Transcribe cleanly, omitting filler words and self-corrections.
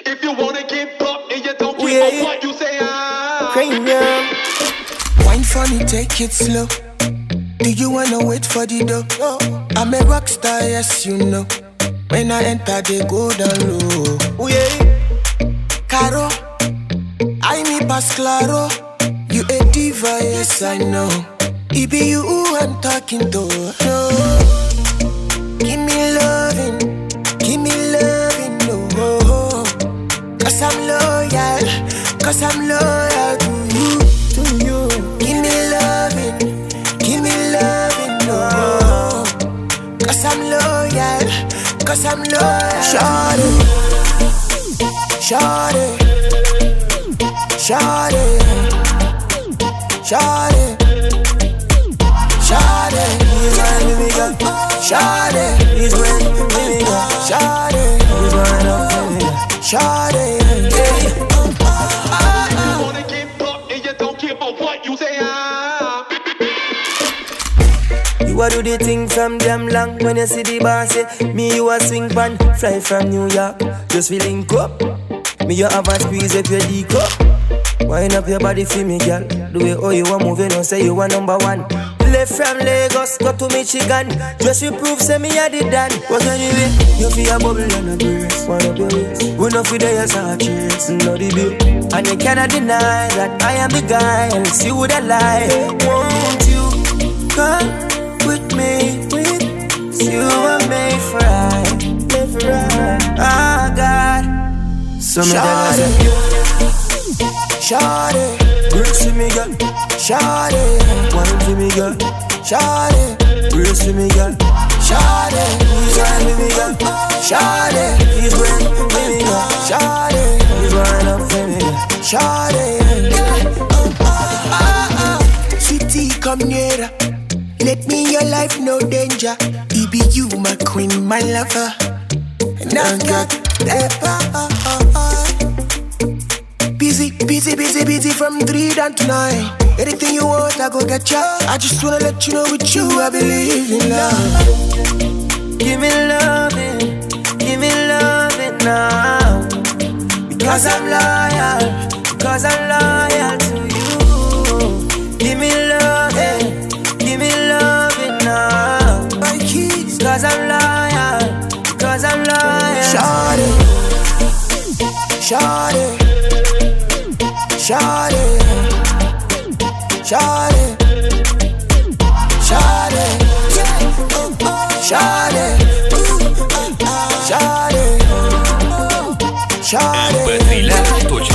If you wanna get bucked and you don't give a what you say, Cranium. Wine funny, take it slow. Do you wanna wait for the dough? I'm a rock star, yes you know. When I enter, they go down low. Caro, I me pass claro. You a diva, yes I know. It be you who I'm talking to. No. Give me loving, no. Cause I'm loyal to you. Give me loving, no. Cause I'm loyal. Shawty, he's my baby girl. Shawty, he's my baby girl. Shawty, he's my baby girl. Shawty, you wanna get bucked and you don't give a what you say, You a do the thing from damn long. When you see the bar say me you a swing pan. Fly from New York, just feeling up. Me you have a squeeze up your D cup. Wind up your body for me, girl. The way how you a moving, don't say you a number one. Left from Lagos, go to Michigan. Just to prove, say me a the dan. But anyway, you feel a bubble and a brace. One up your waist. We know for the years I chase. No the bill. And you cannot deny that I am the guy. Else you would have lied. Won't you come with me? You were made for right. Oh God. So me Shawty, brace to me, girl. Shawty, Wine to me, girl. Shawty, Brace to me, girl. Shawty, He's wine with me, girl. Shawty, He's wine with me, girl. Shawty, He's wine up with me, girl. Shawty. Sweetie, come nearer. Let me in your life, no danger. It be you, my queen, my lover. And I've got that power. Busy from 3 down to 9. Anything you want, I go get ya. I just wanna let you know with you, I believe in love. Give me loving now. Because I'm loyal to you. Give me loving now. My keys, Cause I'm loyal. Shawty, mp3land.com